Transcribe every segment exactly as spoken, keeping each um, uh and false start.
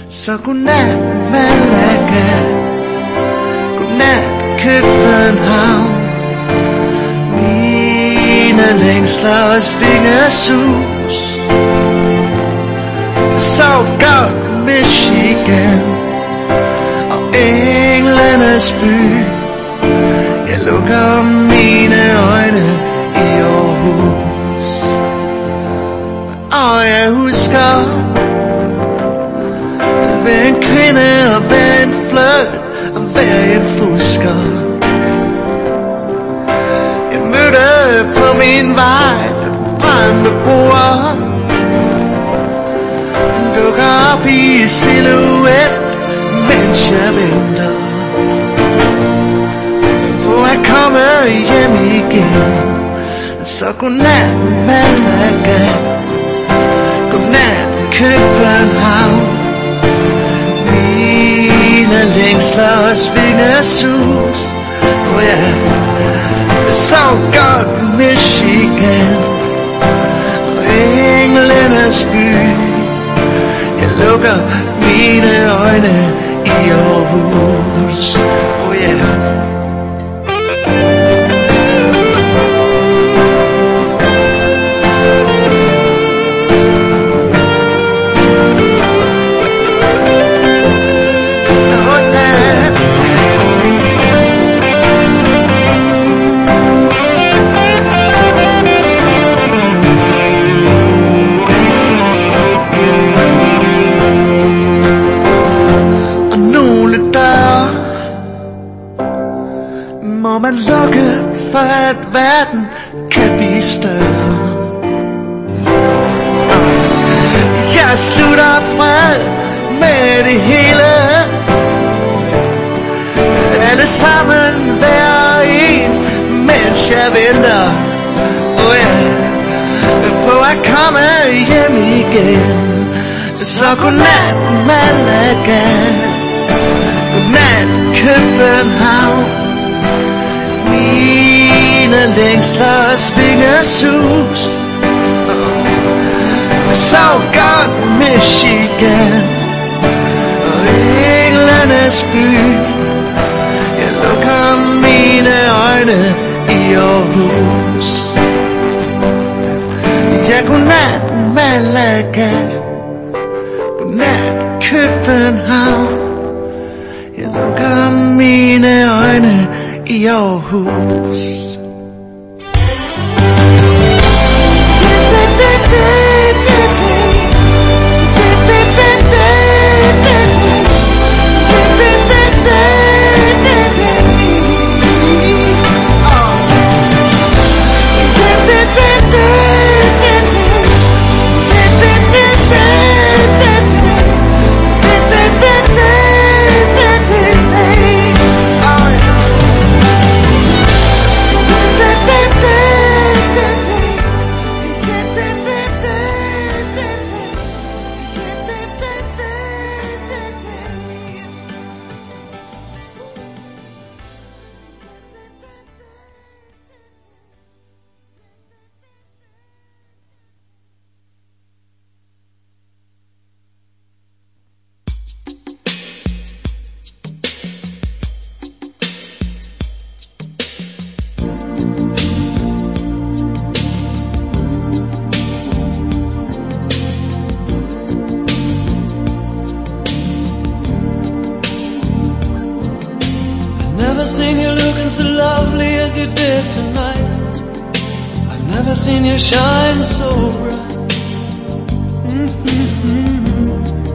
Så godnat Malaga, godnat København. Mine længsler og svingesus. Så godt Michigan og englenes by. Jeg lukker mine øjne i Aarhus, og jeg husker hver en kvinde og hver en fløjt og hver en fusker. Jeg mødte på min vej brændte broer, dukker op i silhuet, mens jeg venter på at komme hjem igen. Så godnat Malaga, godnat København. Mine længsler og svingesus. Oh ja, så godt Michigan og englenes by. Jeg lukker mine øjne i Aarhus. Oh yeah. Må man lukke for at verden kan blive større. Jeg slutter fred med det hele. Alle sammen hver en, mens jeg venter oh ja, på at komme hjem igen. Så godnat Malaga, godnat København. Mine længsler svingesus. Så godt Michigan og englenes by. Jeg lukker mine øjne i Aarhus. Ja, godnat Malaga, godnat København. Jeg lukker mine øjne i Aarhus. Never seen you looking so lovely as you did tonight. I've never seen you shine so bright. Mm-hmm.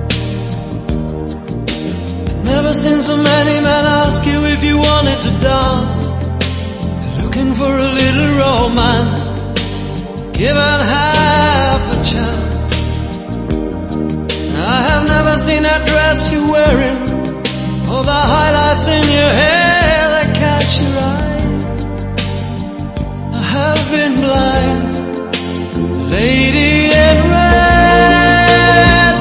I've never seen so many men ask you if you wanted to dance. Looking for a little romance, given half a chance. I have never seen that dress you're wearing, all the highlights in your hair that catch your eye. I have been blind. The lady in red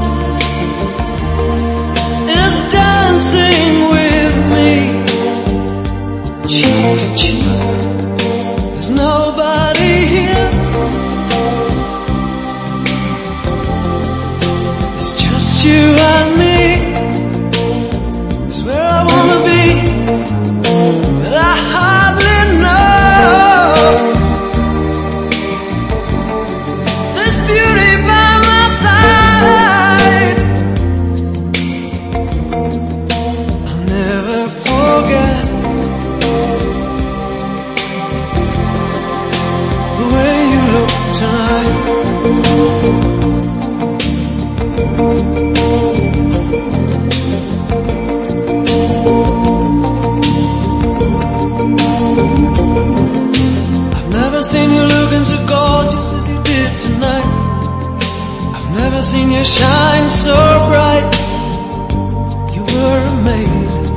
is dancing with me, cheek to cheek. There's nobody here. It's just you and me is where I wanna be, but I hardly know this beauty by my side. I'll never forget the way you look tonight. I've never seen you looking so gorgeous as you did tonight. I've never seen you shine so bright. You were amazing.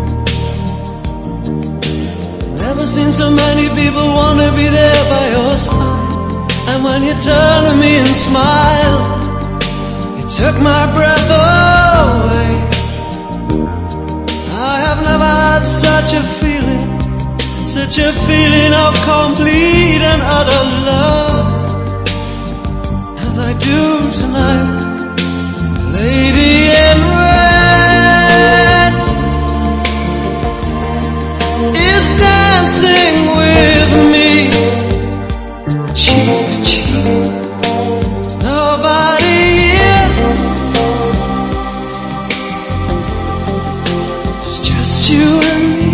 Never seen so many people wanna be there by your side. And when you turned to me and smiled, it took my breath away. I have never had such a feeling, such a feeling of complete and utter love as I do tonight. Lady in red is dancing with me, cheek to cheek. There's nobody here, it's just you and me.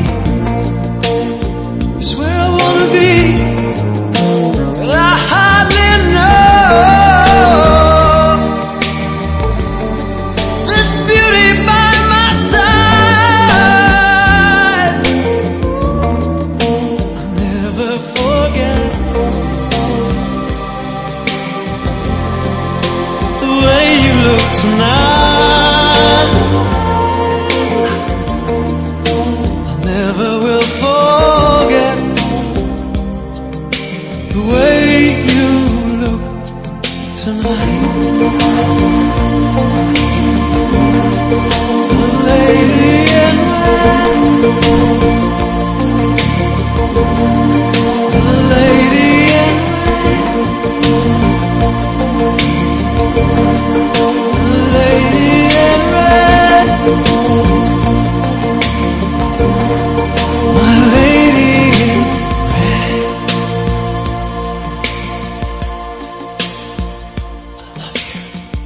It's where I wanna be, but I hardly know this beauty by my side. I'll never forget the way you look tonight. I never will forget the way you look tonight. The lady in red, the lady in red, the lady in red, my lady in red. I love you.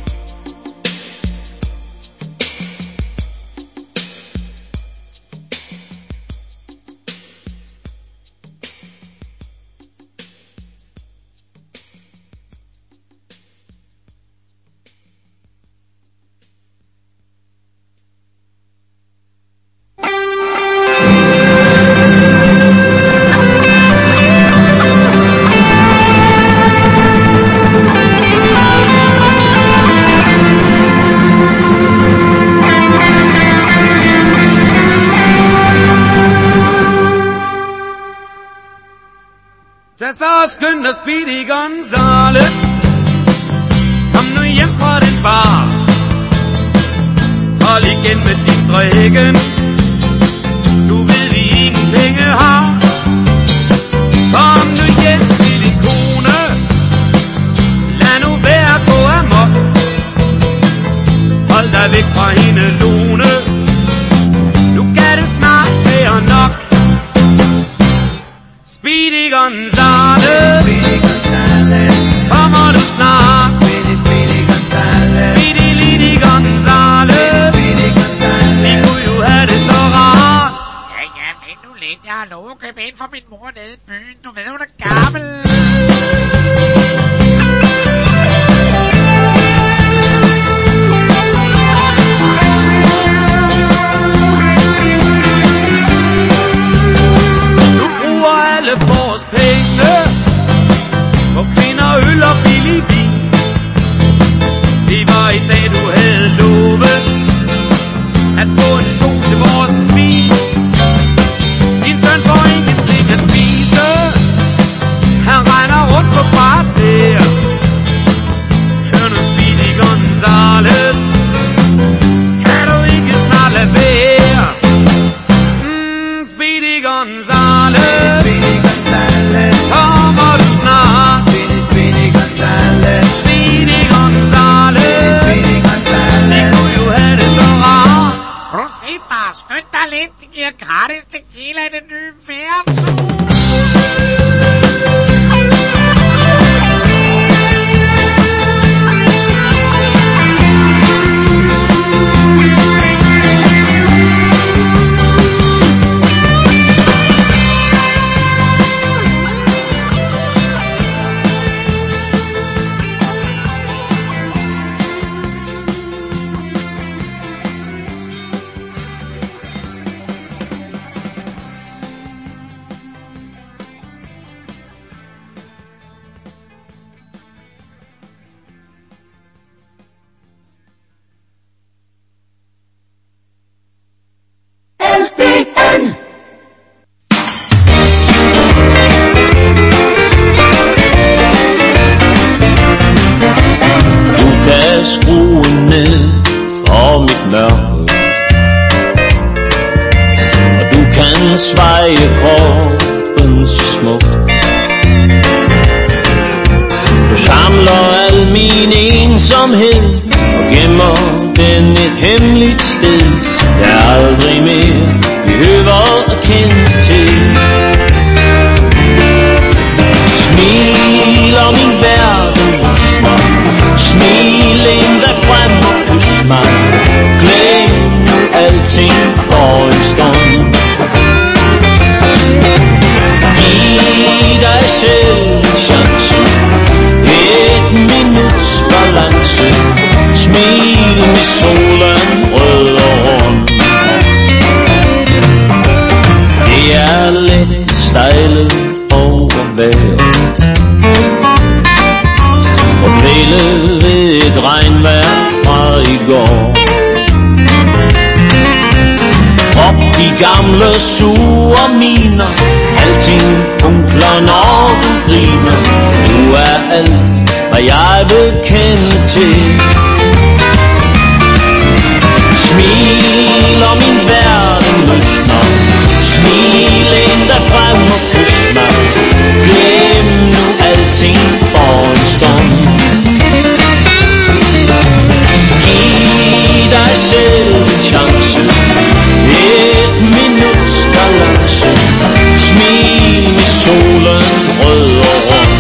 Så skynd dig, Speedy Gonzales. Kom nu hjem fra den bar. Hold igen med din drikken. Du ved vi ingen penge har. Kom nu hjem til din kone. Lad nu være gå amok. Hold dig væk fra hende Lone. Nu kan det snart være nok. Speedy Gonzales, kommer du snart? Speedy, Speedy Gonzales, Speedy, Speedy Gonzales, vi kunne jo have det så rart. Ja, ja, vent nu lidt, jeg har lovet at købe ind for min mor nede i byen. Du ved, hun er gammel. Vores penge på kvinder, øl og billig vin. Det var i dag du havde lovet at få en sol til vores svin. Din søn får ingenting at spise. Han lidt, de giver gratis tequila i det nye værtshus. Skrue ned for mit mørke, og du kan sveje kroppen så smukt. Du samler al min ensomhed og gemmer den et hemmeligt sted, jeg aldrig mere behøver at kende til. Smiler min verden hos mig, smil ind der frem og kys mig. Glem nu alting for en stund. Giv dig selv en chance, et minuts balance. Smil med solen rød og rund. Det er let stejle over vejret og pille ved et regnvejr fra i går. Drop de gamle sure miner, alting funkler når du griner. Du er alt, hvad jeg vil kende til. Smil og min verden løsner, smil ind der frem og kys mig. Glem nu alting for en stund. Giv dig selv en chance, et minuts balance. Smil med solen rød og rund.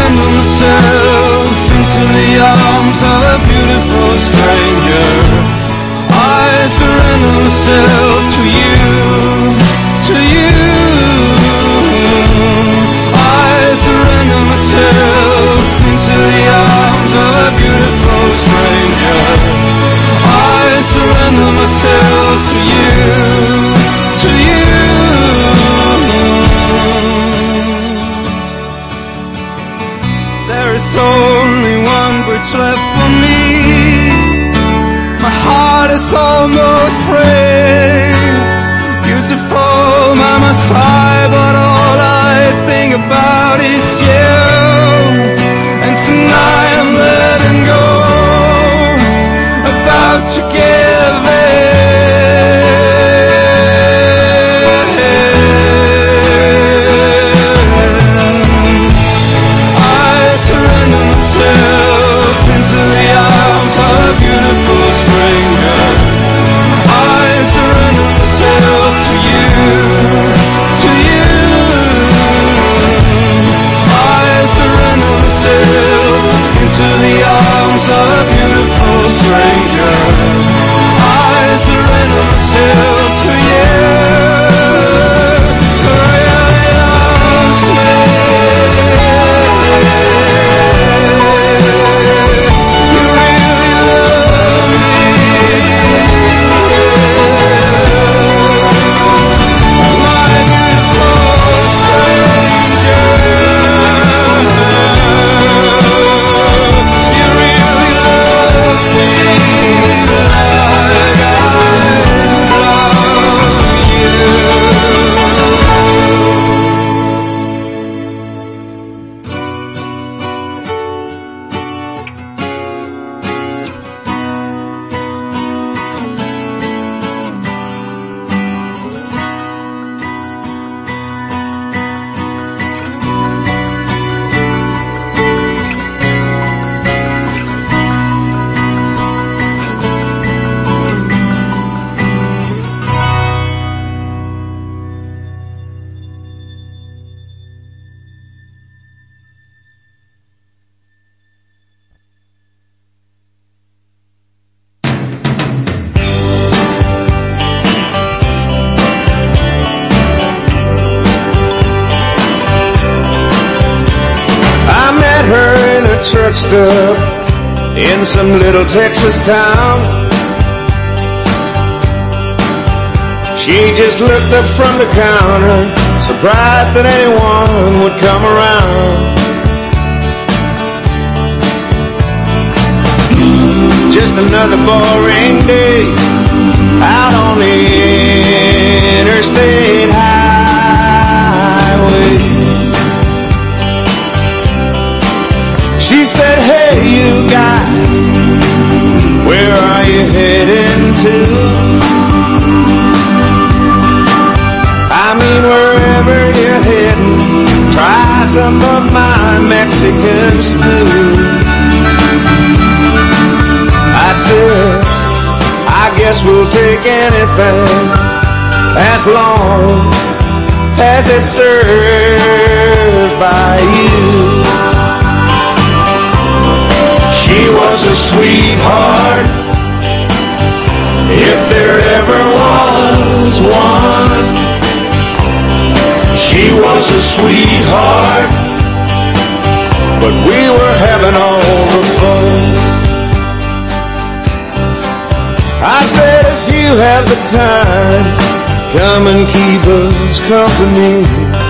Into the arms of a beautiful stranger. myself to you, to you. I surrender myself into the arms of a beautiful stranger. I surrender myself to you, to you. There is only one bridge left for me. My heart is almost free. Beautiful by my side, but all I think about is you. And tonight I'm letting go, about to give in. I surrender myself into the arms of a beautiful stranger. I surrender myself to you, to you. I surrender myself into the arms of a beautiful stranger. I surrender myself to you. Really loves me. You really love me. My beautiful stranger. You really love me like I love you. I met her in a truck stop in some little Texas town. She just looked up from the counter, surprised that anyone would come around. Just another boring day out on the interstate highway. She said, hey you guys, where are you heading to? I mean wherever you're heading, try some of my Mexican stew. I said, I guess we'll take anything as long as it's served by you. She was a sweetheart, if there ever was one. She was a sweetheart, but we were having all the fun. I said, if you have the time, come and keep us company.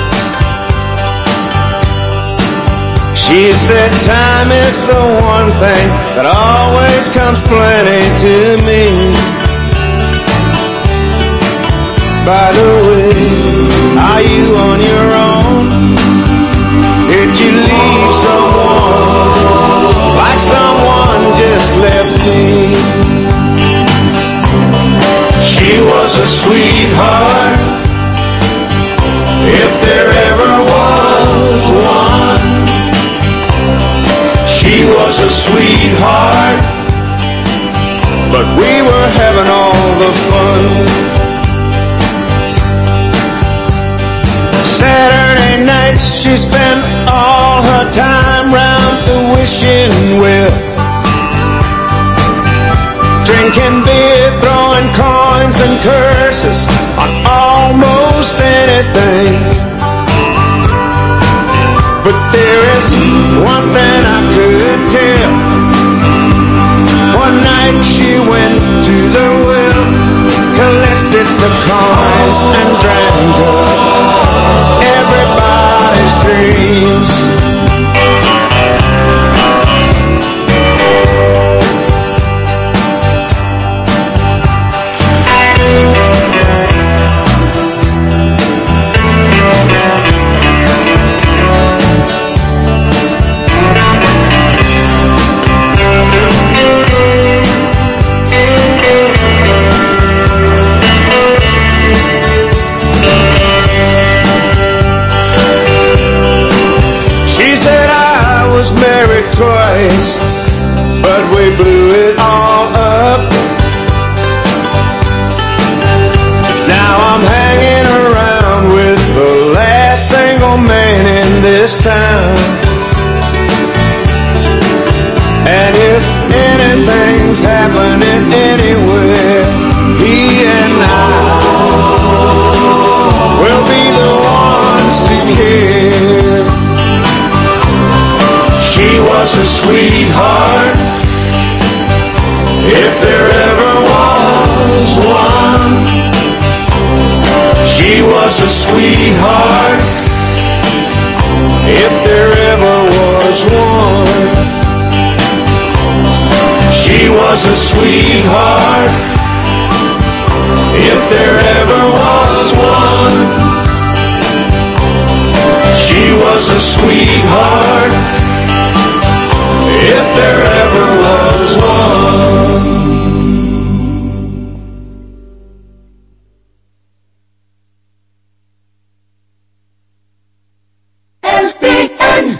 She said, time is the one thing that always comes plenty to me. By the way, are you on your own? Did you leave someone like someone just left me? She was a sweetheart, if there ever was one. She was a sweetheart, but we were having all the fun. Saturday nights she spent all her time round the wishing well, drinking beer, throwing coins and curses on almost anything. But there is one thing I could tell. One night she went to the well, collected the coins and drank up everybody's dreams. Married twice, but we blew it all up. Now I'm hanging around with the last single man in this town. And if anything's happening anywhere, he and I will be the ones to care. She was a sweetheart, if there ever was one. She was a sweetheart, if there ever was one. She was a sweetheart, if there ever was one. She was a sweetheart, if there ever was one. L P N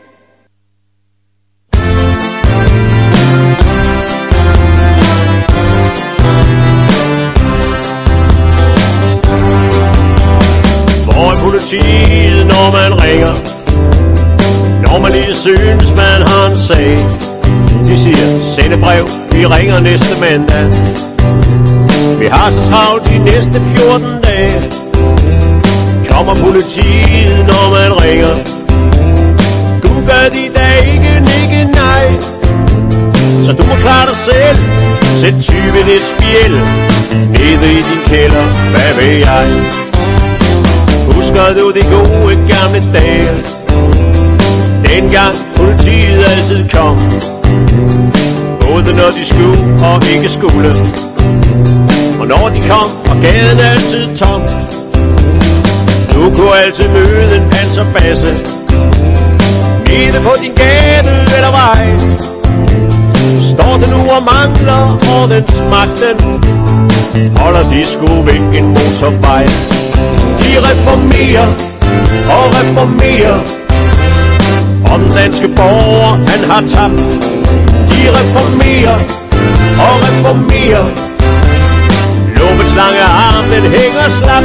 Hvor er politiet, når man ringer? Når man lige synes, man har en sag. De siger, send et brev, vi ringer næste mandag. Vi har så travlt de næste fjorten dage. Kommer politiet, når man ringer? Gud gør de da ikke, ikke nej. Så du må klare dig selv. Sæt tyven et spjæld nede i din kælder, hvad ved jeg? Husker du de gode gamle dage? Dengang politiet altid kom, både når de skulle og ikke skulle. Og når de kom, var gaden altid tom. Du kunne altid møde en panserbasse nede på din gade eller vej. Står den nu og mangler ordensmagten, holder de sgu væk en motorvej. De reformerer og reformerer, og den danske borger, han har tabt. De reformerer og reformerer, lovets lange arm, den hænger slap.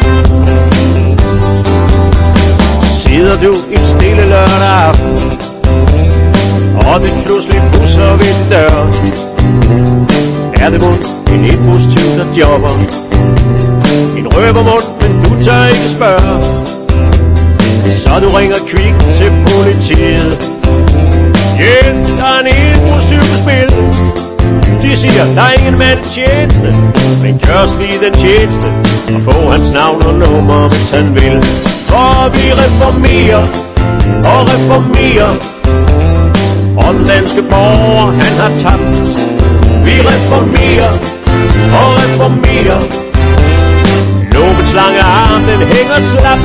Sidder du en stille lørdag aften, og det pludselig pusser ved din dør. Er det mund en indbrudstyv, der jobber? En røvermund, men du tør ikke spørge. Så du ringer kvik til politiet. Hjælp, der er en indbrudstyv på spil. De siger, der er ingen mand tjeneste, men gør os lige den tjeneste og få hans navn og nummer, hvis han vil. For vi reformerer og reformerer, og den danske borger, han har tabt. Vi reformerer og reformerer, lovets lange arm, den hænger slap.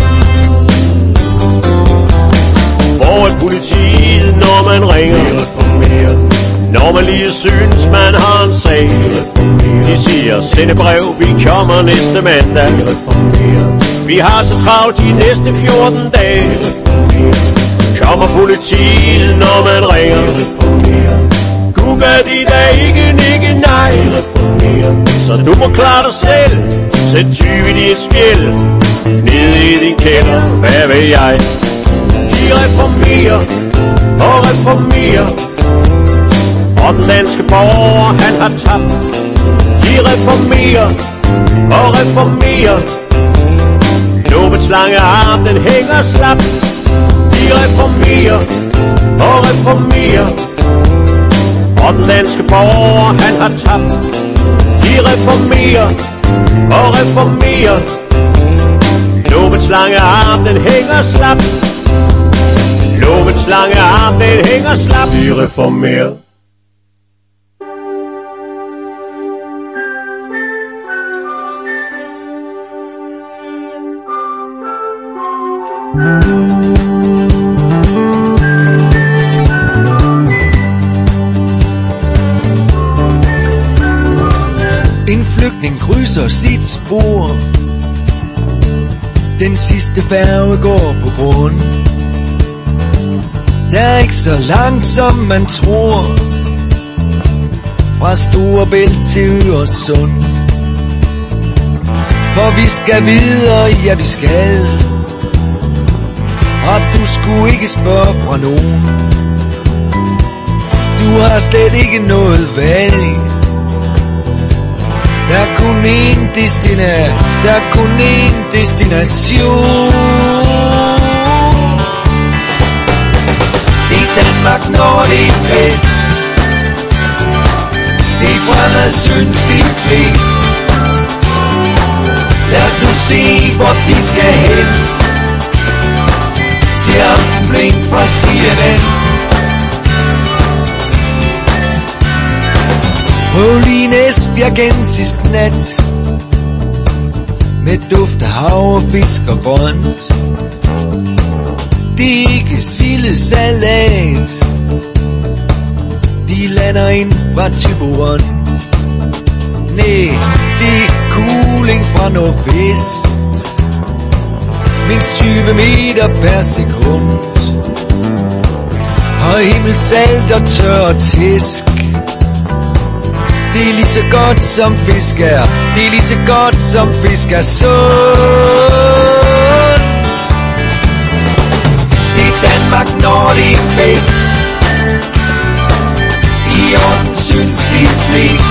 Hvor er politiet, når man ringer? Når man lige synes, man har en sag. De siger, send et brev, vi kommer næste mandag. Vi har så travlt de næste fjorten dage. Kommer politiet, når man ringer? Gud gør de da ikke, ikke nej. Så du må klare dig selv. Sæt tyven i et spjæld nede i din kælder, hvad ved jeg? De reformerer og reformerer, og den danske borger, han har tabt. De De reformerer og reformerer. Lovets lange arm, den hænger slap. De reformerer og reformerer. Og den danske borger, han har tabt. De reformerer og reformerer. Lovets lange arm, den hænger slap. Lovets lange arm, den hænger slap. De reformerer. En flygtning krydser sit spor. Den sidste færge går på grund. Der er ikke så langt som man tror. Fra Storebælt til Øresund. For vi skal videre, ja vi skal. Og du skulle ikke spørge fra nogen. Du har slet ikke noget valg. Der er kun én destina, der er kun én destination. I Danmark når det er fest. Det fremad synes de flest. Lad os nu se hvor de skal hen. Siger flink fra C N N. Prøv lige en esbjergensisk nat med duft af hav, fisk og grønt. Det er ikke sildesalat. De lander ind fra Thyborøn. Næh, det er cooling fra nordvest. Mindst tyve meter per sekund. Og himmelsalt og tør tæsk. Det er lige så godt som fisk er. Det er lige så godt som fisk er sundt. I Danmark når det er fest. I orden synes de flest.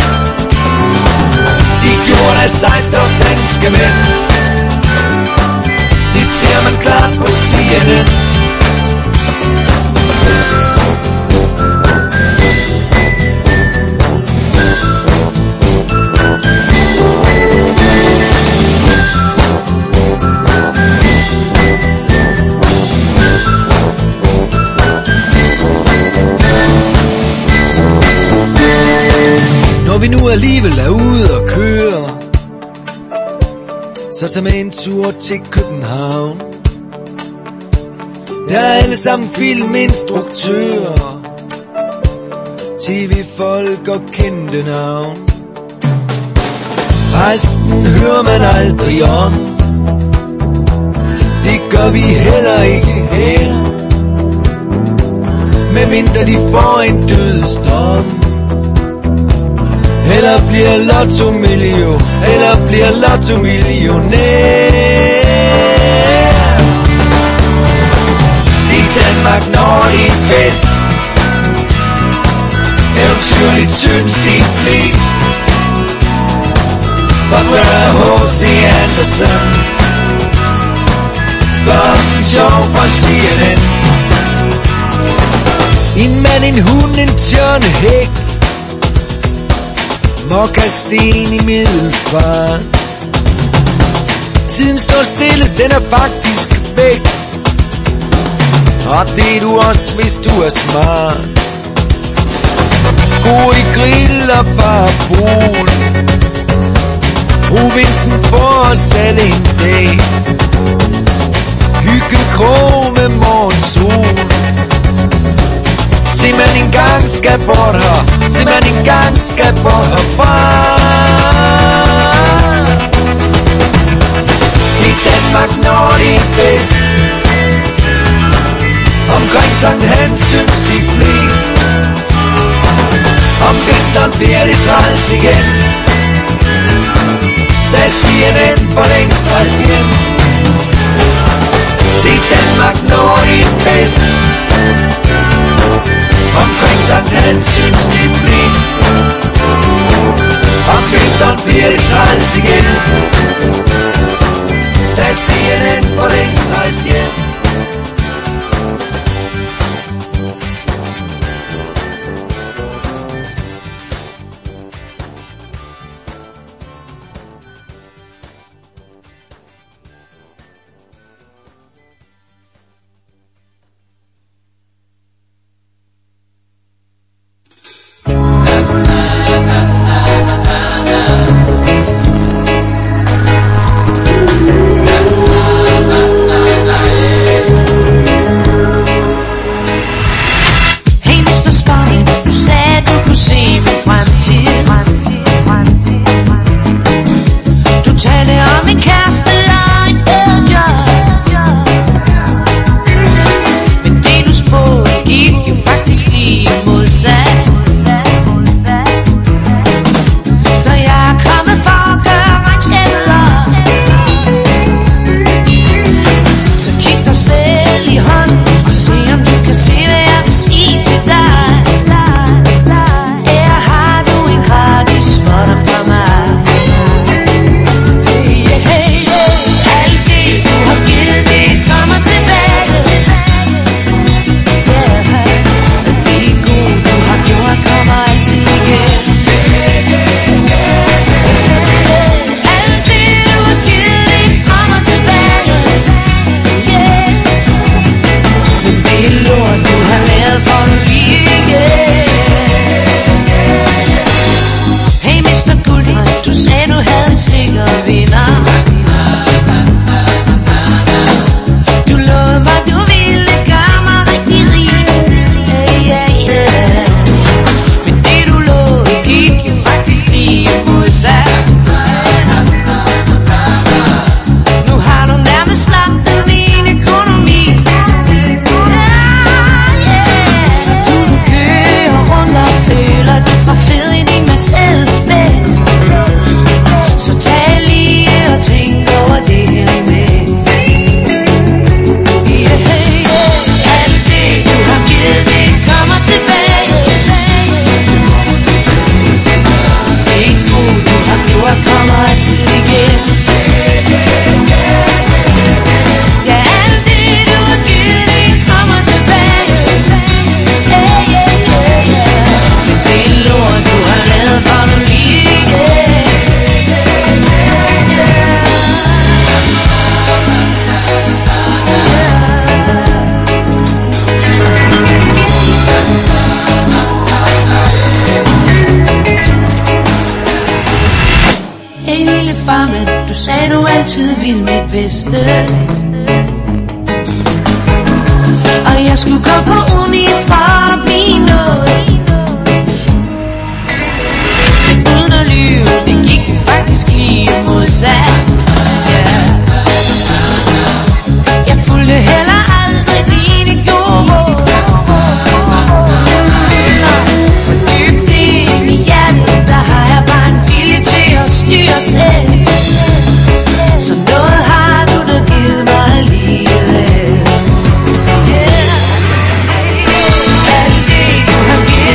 De gjorde af sejstof danske mænd. Det ser man klart på C N N. Når vi nu alligevel er ude og køre, så tag med en tur til København. Der er alle sammen filminstruktører, T V-folk og kendte navn. Resten hører man aldrig om. Det gør vi heller ikke her. Medmindre de får en dødsdom. Eller bliver lotto million, eller bliver lotto millionær. I Danmark når det er fest. Eventyrligt synes de flest. But where er H C Andersen? Spørg en sjov fra C N N. En mand, en hund, en tjørnehæk. Mokkasten i middelfart. Tiden står stille, den er faktisk væk. Og det er du også, hvis du er smart. God i grill og parabol. Provinsen får os alle en dag. Hygge krog med morgensol. Se man engang skal bort her. Se man engang skal bort herfra. I Danmark når det er fest. Omkring Sankt Hans synes de flest. Om vinteren bliver det træls igen. Da C N N for længst rejst hjem. I Danmark når det er fest. Omkring Sankt Hans synes de flest. Om bliver det træls igen. Da C N N for længst rejst hjem. altid vil mit bedste. Og jeg skulle gå på uni for at blive noget. Men uden at lyve, det gik jo faktisk lige modsat. Yeah. Jeg fulgte heller aldrig dine gode råd. For dybt ind i hjertet, der har jeg bare en vilje til at styre selv. Så noget har du da givet mig alligevel. Yeah. Alt det du har givet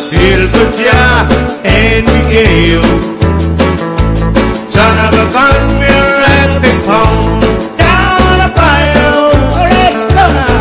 filled with joy and regale. Son of a gun, we're at the pound down the bayou. Oh, let's go now.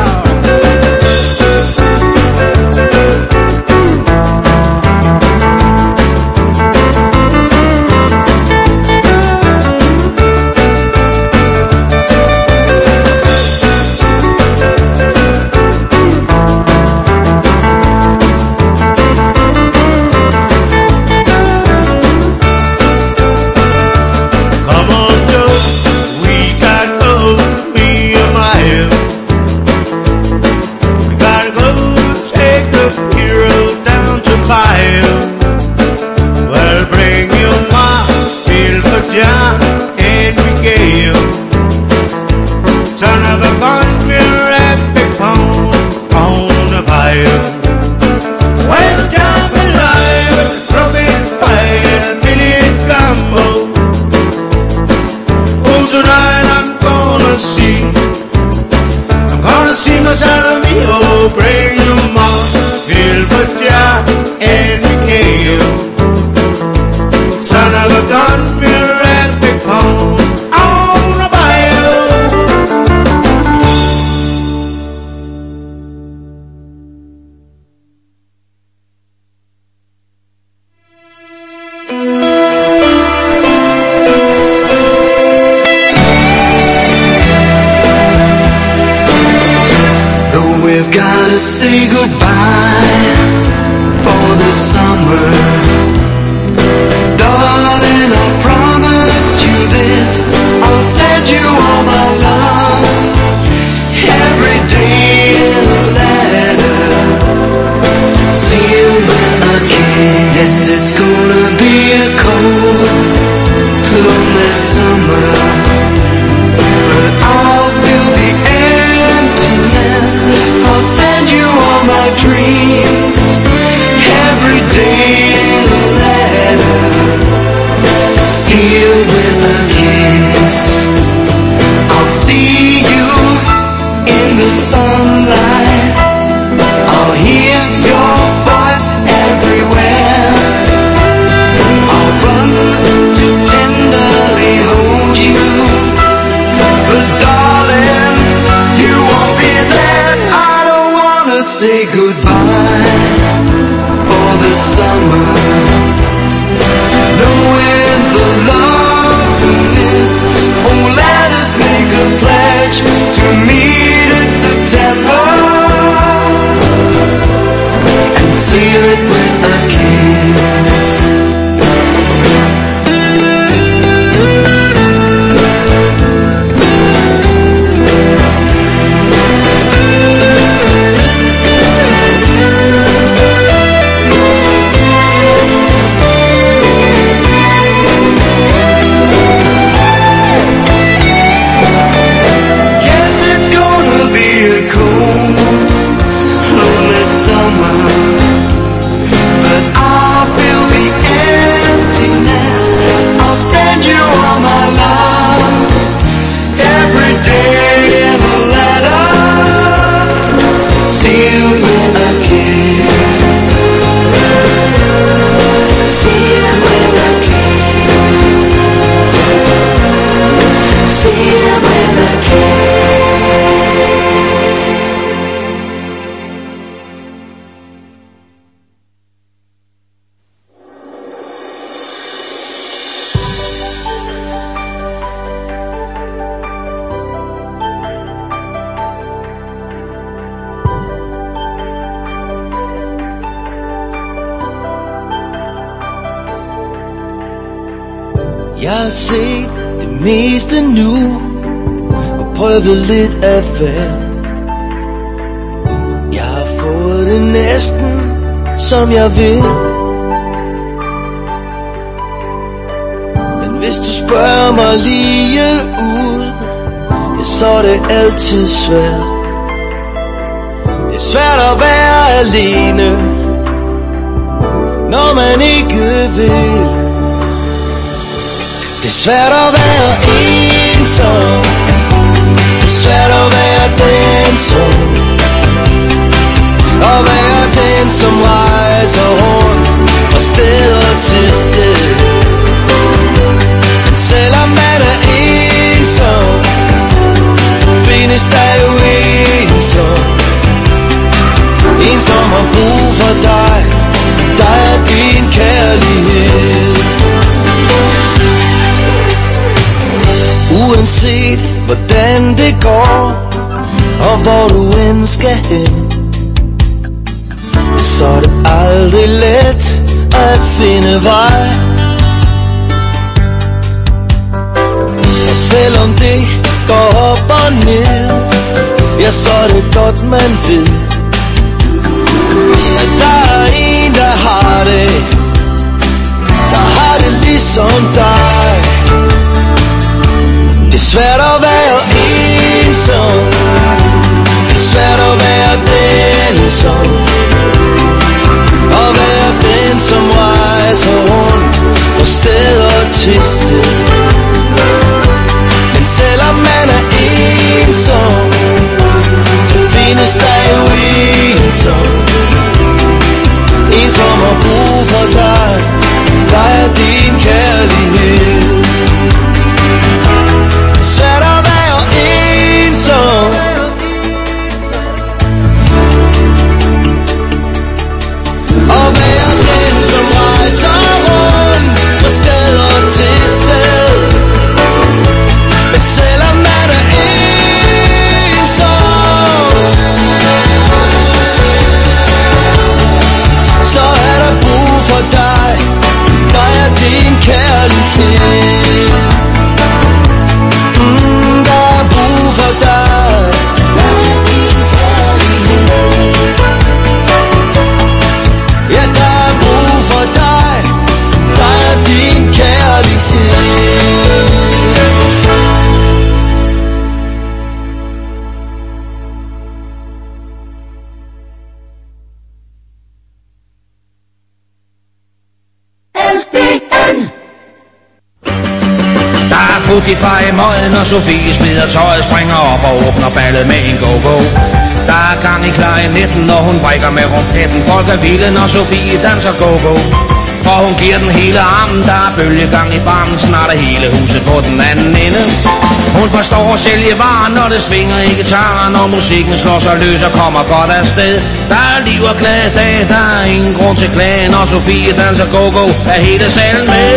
Say goodbye for the summer, darling. I promise you this. I'll send you all my love every day in a letter. See you when I can. Yes, it's gonna be a cold, lonely summer, but I'll feel the emptiness. I'll send you all my dreams every day in a letter. See you with a kiss. I'll see you in the sunlight. I'll hear your voice everywhere. I'll run to tenderly hold you, but darling, you won't be there. I don't wanna say goodbye for the summer, knowing the loveliness. Oh, let us make a pledge to meet in September and seal it with a kiss. Jeg har set det meste nu og prøvet lidt af hvert. Jeg har fået det næsten som jeg vil. Men hvis du spørger mig lige ud, ja, så er det altid svært. Det er svært at være alene, når man ikke vil. Det er svært at være ensom, det er svært at være den som, at være den den, som rejser rundt fra sted og til sted. Men selvom man er ensom, findes der jo en som, en som har brug for dig. Der er din kærlighed. Uanset hvordan det går, og hvor du end skal hen, så er det aldrig let at finde vej. Og selvom det går op og ned, ja, så er det godt man ved, at der er en der har det, der har det ligesom dig. Det er svært at være ensom, det er svært at være den som, at være den som rejser rundt fra sted og til sted. Men selvom man er ensom, så findes der jo en som, en som har brug for dig. Der er din kærlighed. Svært at være ensom, og være den som rejser rundt fra sted og til sted. Men selvom man er ensom, så er der brug for dig. Der er din kærlighed. Mm, der er brug for dig. Der er din kærlighed. Ja, der er brug for dig. Der er din kærlighed. Putify i møden, og Sofie smider tøjet, springer op og åbner ballet med en go-go. Der er gang i klarinetten, når hun brækker med rumpetten. Folk er vilde, når Sofie danser go-go. Og hun giver den hele armen, der er bølgegang i barmen. Snart er hele huset på den anden ende. Hun forstår at sælge varer, når det svinger i gitaren. Og musikken slår sig løs og kommer godt afsted. Der er liv og glade dag, der er ingen grund til klage. Når Sofie danser go-go, er hele salen med.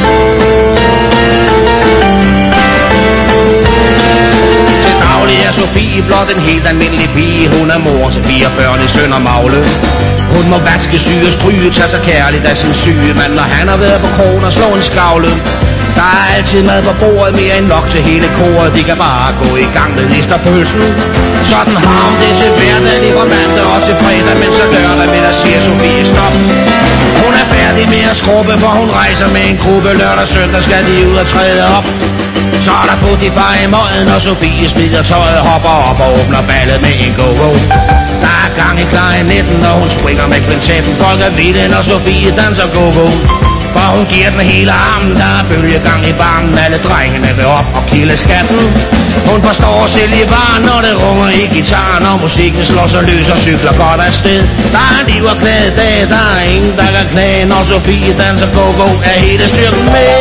Er Sofie blot en helt almindelig pige. Hun er mor til fire børn i Sønder Magle. Hun må vaske, syge og stryge, tage sig kærligt af sin syge mand, når han har været på krogen og slå en skavle. Der er altid mad på bordet, mere end nok til hele koret. De kan bare gå i gang med listerpølsen. Sådan har hun det til hverdag, lige fra mandag og til fredag. Men så lørdag middag siger Sofie stop. Hun er færdig med at skrubbe, for hun rejser med en gruppe. Lørdag og søndag skal de ud og træde op. Så er der Putify i møden, og Sofie smider tøjet, hopper op og åbner ballet med en go-go. Der er gang i klarinetten, når hun springer med kvintetten. Folk er vilde, når Sofie danser go-go. For hun giver den hele armen, der er bølgegang i barmen. Alle drengene vil op og kilde skatten. Hun forstår at sælge varer, når det runger i gitaren. Og musikken slår sig løs og cykler godt afsted. Der er liv og glade dag, der er ingen der kan klage. Når Sofie danser go-go, er hele styrken med.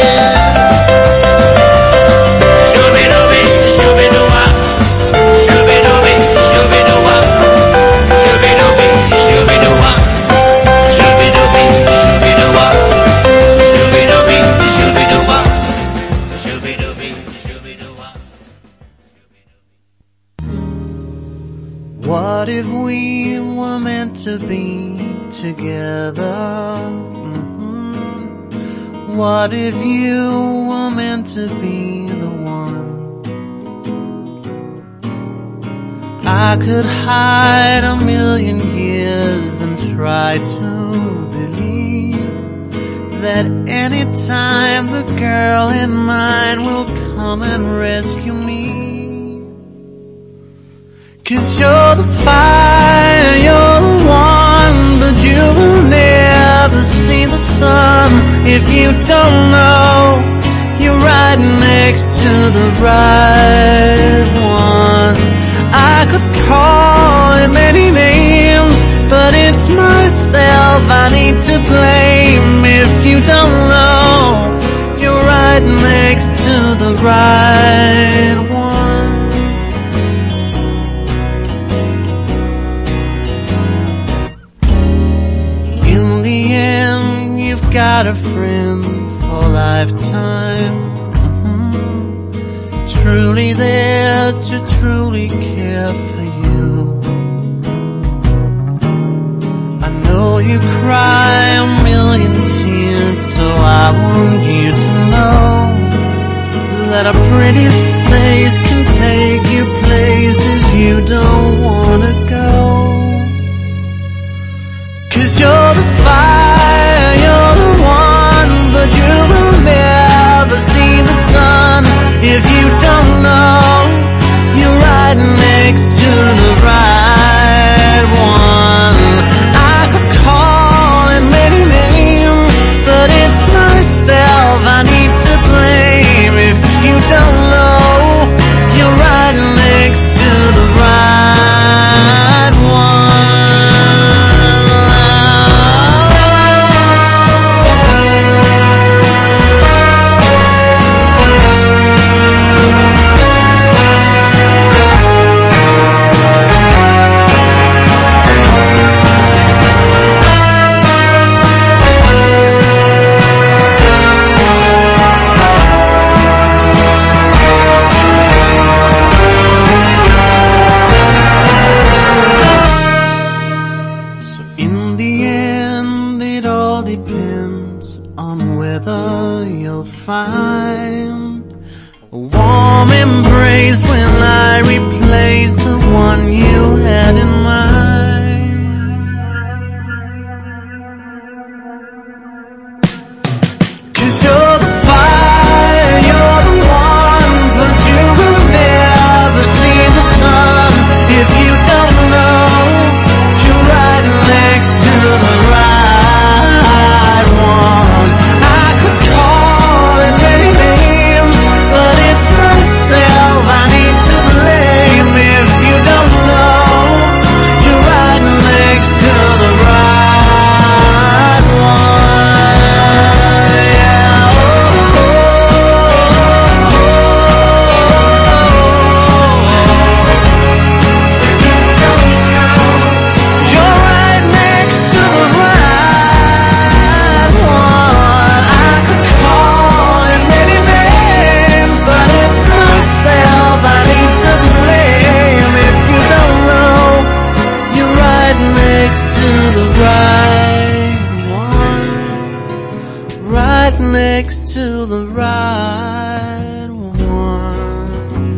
What if we were meant to be together? Mm-hmm. What if you were meant to be the one? I could hide a million years and try to believe that anytime the girl in mine will come and rescue me. 'Cause you're the fire, you're the one, but you will never see the sun if you don't know you're right next to the right one. I could call it many names, but it's my the right one. In the end, you've got a friend for lifetime, mm-hmm. Truly there to truly care for you. I know you cry a million tears, so I want you to know that a pretty face can take you places you don't wanna go. 'Cause you're the fire, you're the one, but you will never see the sun if you don't know you're right next to the right one. I could call it many names, but it's myself I need to blame if you don't know you're right next to the right one. Find a warm embrace when I replace the one you had in mind. 'Cause you're the fire, you're the one, but you will never see the sun if you don't know you're right next to the right one. I could call it many names, but it's myself I need to blame if you don't know you're right next to the right one. Yeah. Oh, oh, oh, oh. You're right next to the right one. I could call it many names, but it's myself I need to blame if you don't know you're right next to the right one. Right next to the right one.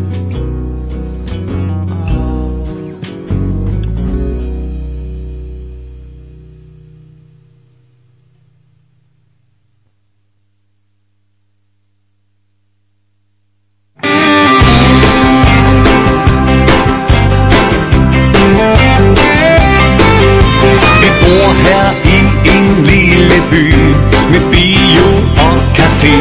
Vi bor her i en lille by med bio og café.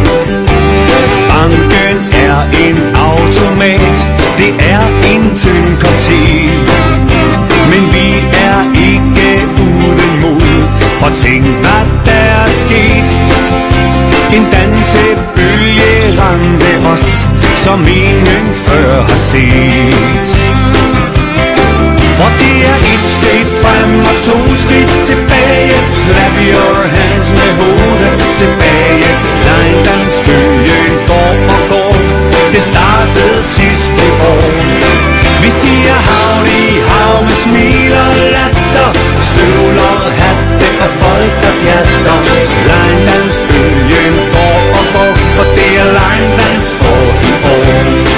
Banken er en automat, det er en tynd kop te. Men vi er ikke uden mod, for tænk hvad der er sket. En dansebølge ramte os, som ingen før har set. For det er et skridt frem og to skridt tilbage. Clap your hands med hovedet tilbage. Line-dansbølgen går og går. Det startede sidste år. Vi siger howdy, hav med smil og latter. Støvler, hatte og folk der pjatter. Line-dansbølgen går og går, for det er line-dans-år i år.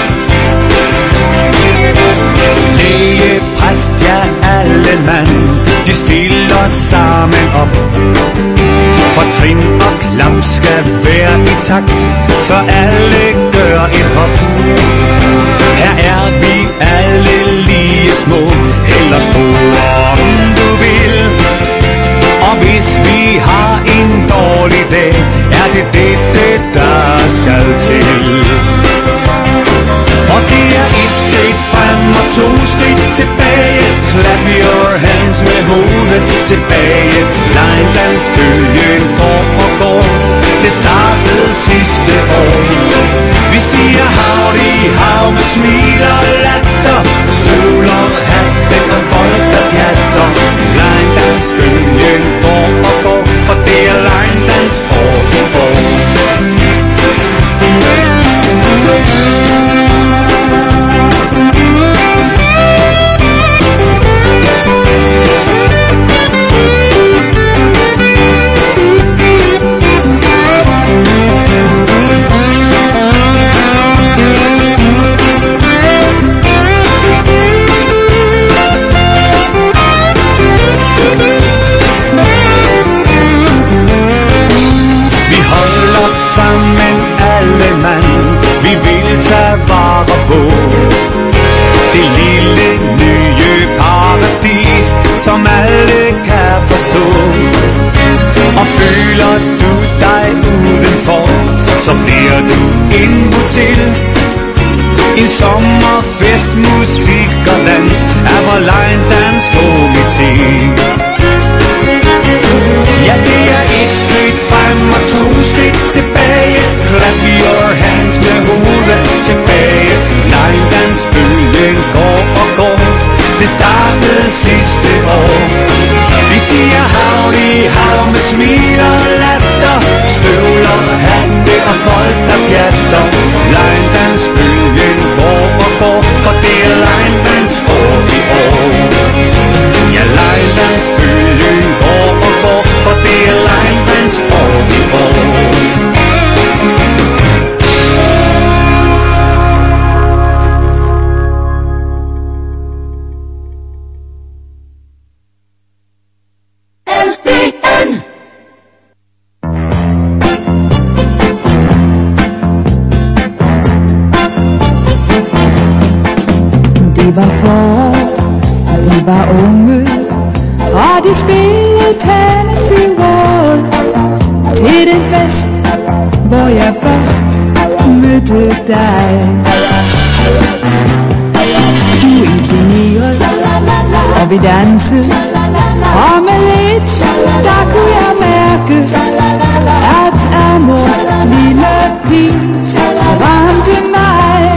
Læge, præst, ja alle mand, de stiller sammen op. For trin og klap skal være i takt, for alle gør et hop. Her er vi alle lige små, eller store om du vil. Og hvis vi har en dårlig dag, er det dette der skal til. For det er et skridt frem og to skridt tilbage. Clap your hands med hovedet tilbage. Line-dansbølgen går og går. Det startede sidste år. Vi til. En sommerfest, musik og dans er hvor line dans står vi til. Ja, det er et skridt frem og to skridt tilbage. Clap your hands med hovedet tilbage. Line dans bølgen går og går. Det startede sidste år. Vi siger havli hav med smil og latter. Støvler, hatte og folk der pjatter. Line dans bølgen går og går. For det er line dans år i år. Ja, line dans bølgen går og går. For det er line dans år i år. Det var forår, og vi var unge, og de spillede Tennessee Waltz til den fest, hvor jeg først mødte dig. Du imponerede, og vi dansede, og med lidt, der kunne jeg mærke, at amors lille pige ramte mig.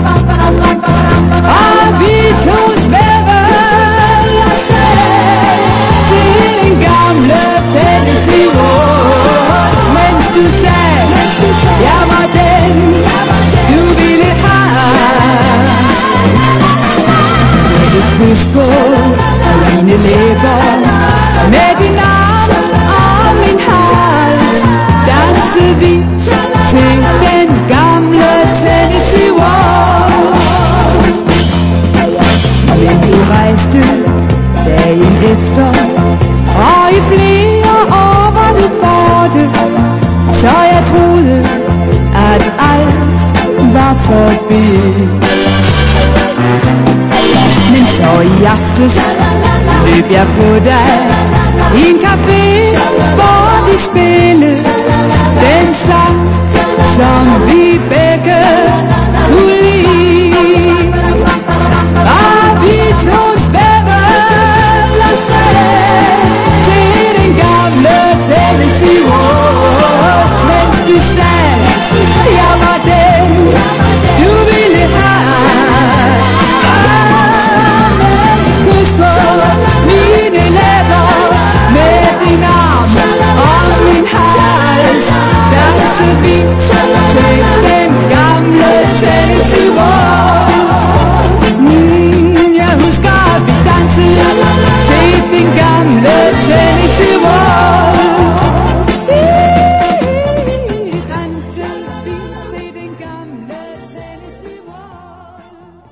Og vi to svævede afsted til den gamle Tennessee Waltz, mens du sagde, jeg var den, du ville have. Med et kys på mine læber, med din arm om min hals, dansede vi til den gamle Tennessee Waltz. Men du rejste dagen efter, og i flere år var du borte, så jeg troede, at alt var forbi. Men så i aftes løb jeg på dig i en café, hvor de spillede den sang, som vi begge kunne lide. Og vi to svævede afsted til den gamle Tennessee Waltz, mens du sagde, jeg var den, du ville have. Husk på mine læber, med din arm om min hals, dansede vi til den gamle Tennessee Waltz. Mm, jeg husker, at vi dansede til den gamle Tennessee Waltz. Vi dansede til den gamle Tennessee Waltz.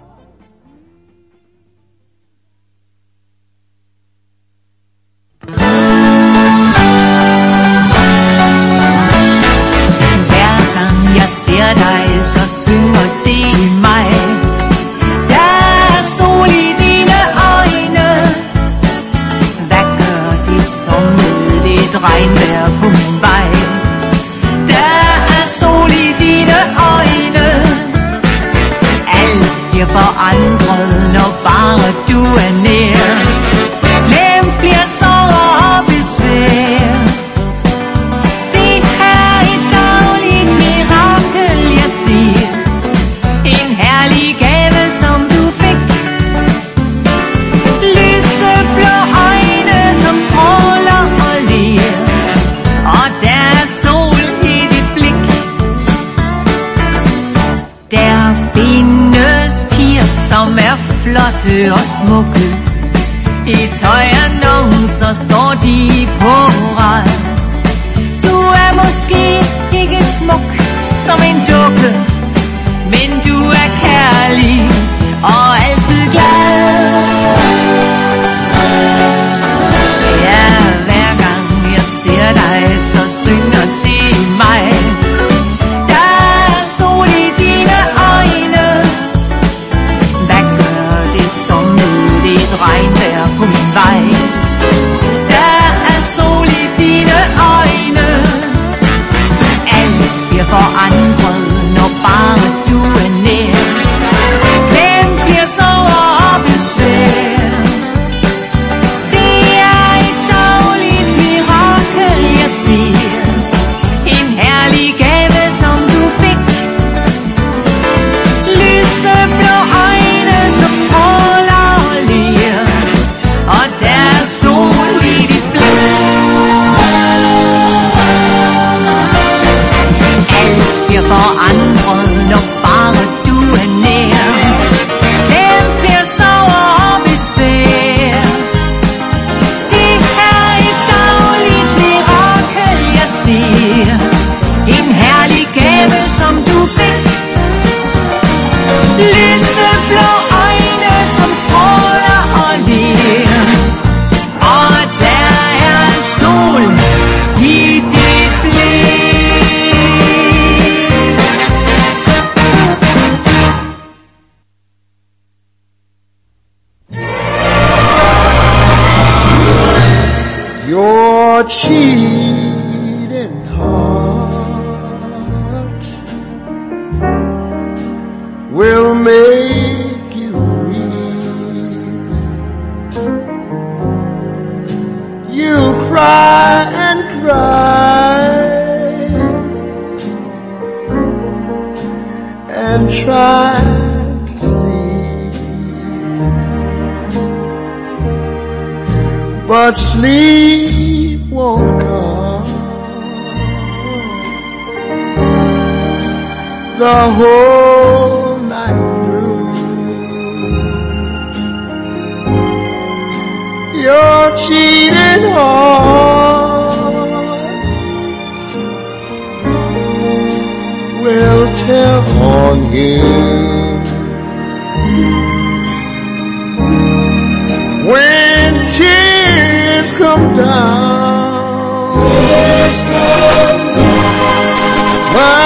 Hver gang jeg ser dig, så synger det i mig. Der er sol i dine øjne. Hvad gør det så med lidt regnvejr på min vej? Der er sol i dine øjne. Alt bliver forandret, når bare du er nær. Glemt bliver sorger og besvær. Det er et dagligt mirakel, jeg siger. En herlig gave, som du fik. Lyseblå øjne, som stråler og ler. Og der er sol i dit blik. Der findes piger, som er flotte og smukke. I tøjannoncer står de på rad. Du er måske ikke smuk som en dukke, men du er kærlig og altid glad. Ja, hver gang jeg ser dig, så synger det i mig. Der er sol i dine øjne. Hvad gør det så med lidt regnvejr på min vej? Der er sol i dine øjne. Alt bliver forandret, når bare cheating heart will make you weep. You cry and cry and try to sleep, but sleep won't come. The whole night through, your cheating heart will tell on you. When tears come down, tears come down.